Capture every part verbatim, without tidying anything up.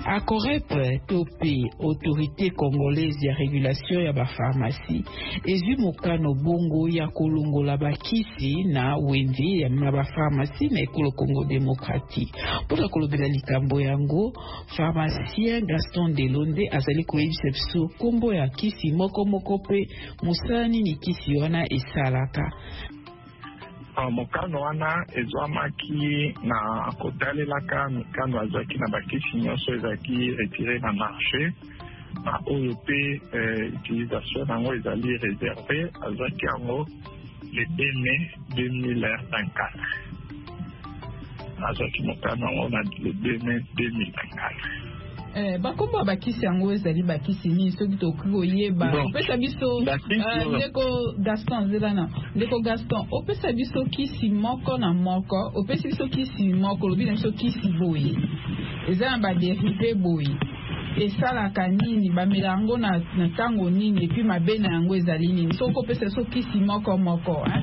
Acorep topi autorité congolaise ya régulation ya ba pharmacie ezwi mokano bongo ya kolongola bakisi na wenze ya ba pharmacie na ekolo Congo démocratique. Pour kolobela likambo yango, pharmacien Gaston Delonde azali koyebisa biso kombo ya kisi moko moko pe musani ni kisi wana esalaka. Mokano wana ezwamaki na kotalelaka mikano azwaki na bakisi nyonso ezalaki retiré na marché na oyo pe utilisation nango ezali réservé azwaki yango le deux mai deux mille vingt-quatre. azwaki mokano yango na le deux mai deux mille vingt-quatre. Eh, bakombo bakisi yango ezali bakisi ni soki tokoki koyeba opesa biso ndeko Gaston zelana ndeko Gaston opesa biso kisi moko na moko opesa biso kisi moko lobi na biso kisi boye eza na baderive boye esalaka nini bamela yango na ntango nini epi mabe na yango ezali nini soki opesa biso kisi moko moko hein?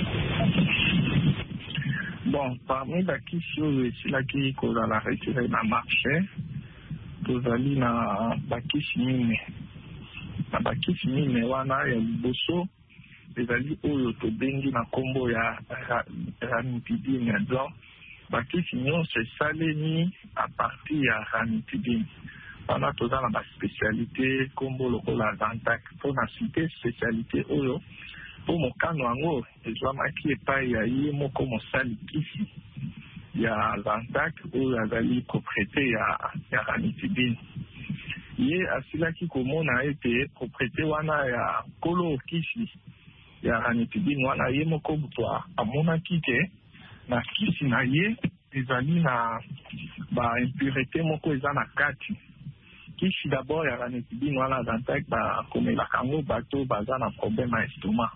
Bon, parmi bakisi oyo esilaki kozala retiré na marché tozali na bakisi mine na bakisi mine wana ya liboso ezali oyo tobengi na kombo ya ranitidine. Donc bakisi nyonso esalemi a partir ya ranitidine wana toza na baspécialité kombo lokola Zantac. Po na cité spécialité oyo po mokano yango ezwamaki epai ya ye moko mosali kisi ya Zantac oyo azali propriété ya, ya ranitidine. Ye asilaki komona ete propriété wana ya kolo kisi ya ranitidine wana ye moko buto amonaki ke na kisi na ye ezali na ba impurité moko eza na kati. Kisi d'abord ya ranitidine wana Zantac bakomelaka yango bato baza na problème ya estomac.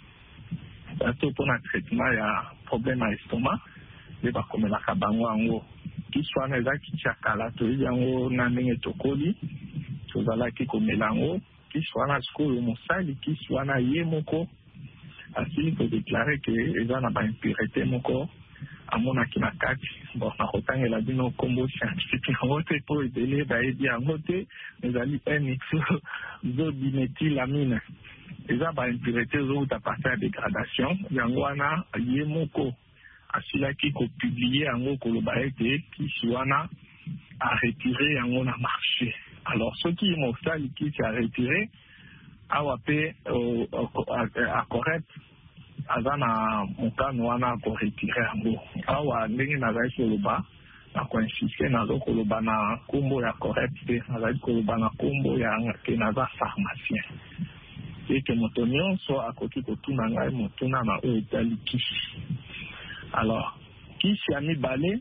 Bato mpona traitement ya problème ya estomac le bakomelaka bango yango. Kisi wana eza kisi ya kala toyebi yango na ndenge tokoli tozalaki komela yango. Kisi wana sikoyo mosali kisi wana ye moko asili kodeklare ke eza na baimpurité moko amonaki na kati. Bon, nakotangela bino kombo scientifique yango te po ebele bayebi yango te ezali N-ixodiméthylamine. Eza baimpurité ezouta partir ya dégradation yango wana ye moko asilaki kopublie yango koloba ete kisi wana a retiré yango na marché. Alors soki mosali kisi a retiré awa pe Acorep aza na mokano wana koretire yango. Awa ndenge nazali koloba nakoinsiste nazo koloba na kombo ya Acorep te nazali koloba na kombo ya ke naza pharmacien ete moto nyonso akoki kotuna ngai motuna na oyo etali kisi. Alors kisi ya mibale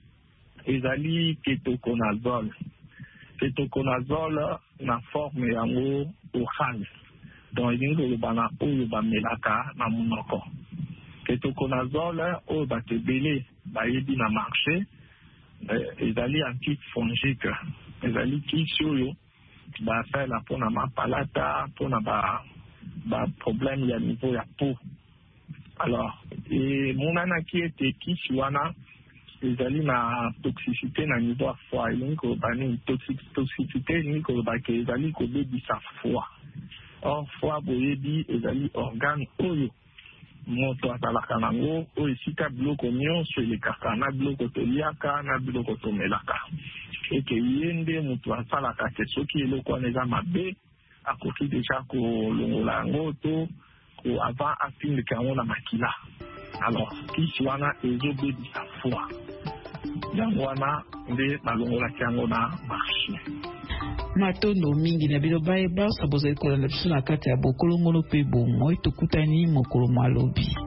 ezali ketoconazole. Ketoconazole na forme yango oral, donc elingi koloba na oyo bamelaka na monoko. Ketoconazole oyo bato ebele bayebi na marché ezali antifongique. Ezali kisi oyo basala mpona mapalata mpona ba ba problème ya niveau ya peau. Alors e monanaki ete kisi wana ezali na toxicité na niveau ya foie. Elingi koloba nini toxicité elingi koloba ke ezali kobebisa foie. Or foie boyebi ezali organe oyo moto azalaka nango oyo esika biloko nyonso elekaka na biloko toliaka na biloko tomelaka. Eke ye nde moto asalaka ke soki eloko wana eza mabe akoki deja kolongola yango to ko avant atindika yango na makila. Alors kisi wana ezobebisa foie yango wana nde balongolaki yango na marché. Matondo mingi na bino bayeba sabozali kolanda biso na kati ya bokolo mono pe bomoi tokutani mokolo malobi.